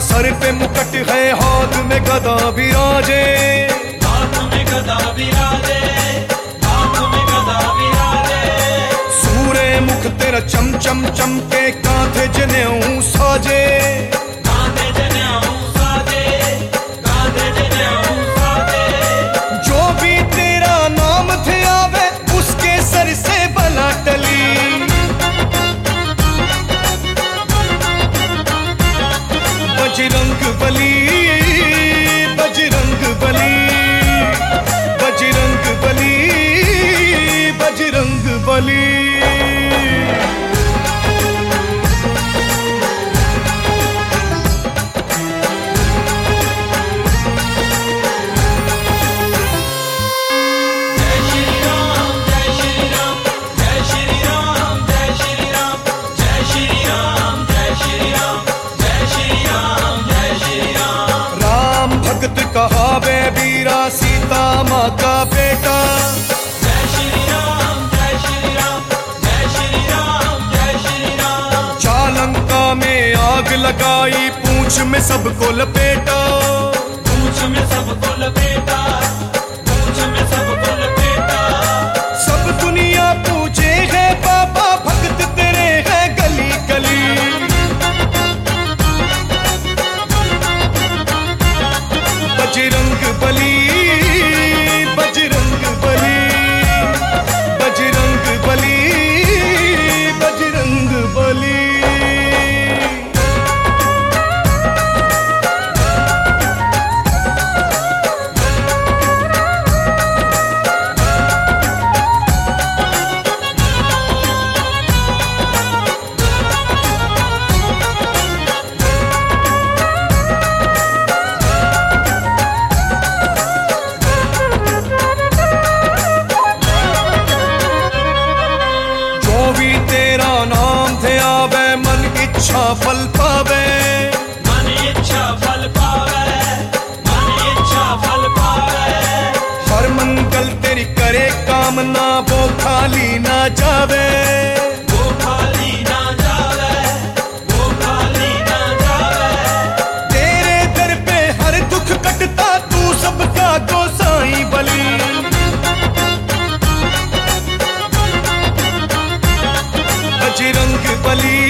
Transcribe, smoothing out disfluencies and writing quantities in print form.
Sir पे मुकुट है, हाथ में गदा विराजे, हाथ में गदा विराजे, हाथ में गदा विराजे। सूरे मुख तेरा चम चम चमके, कांधे जनेऊ साजे, कांधे जनेऊ साजे, कांधे जनेऊ साजे। जो भी तेरा नाम थे आवे, उसके सर से बला टली। बजरंग बली, बजरंग बली, बजरंग बली, बजरंग बली। कहावे वीरा सीता माँ का बेटा, जय श्री राम, जय श्री राम, जय श्री राम, जय श्री राम। चालंका में आग लगाई, पूंछ में सबको लपेटा, पूंछ में सबको लपेटा, पूंछ में सबको लपेटा। सब दुनिया पूछे है बाबा, भक्त तेरे हैं गली गली। बजरंग बली, बजरंग बली, बजरंग बली, बजरंग बली। तेरा नाम थे आवे, मन इच्छा फल पावे, मन इच्छा फल पावे, मन इच्छा फल पावे। हर मंगल तेरी करे कामना, वो खाली ना जावे, वो खाली ना जावे, वो खाली ना जावे। तेरे दर पे हर दुख कटता, तू सबका गोसाई बली। बजरंग बली,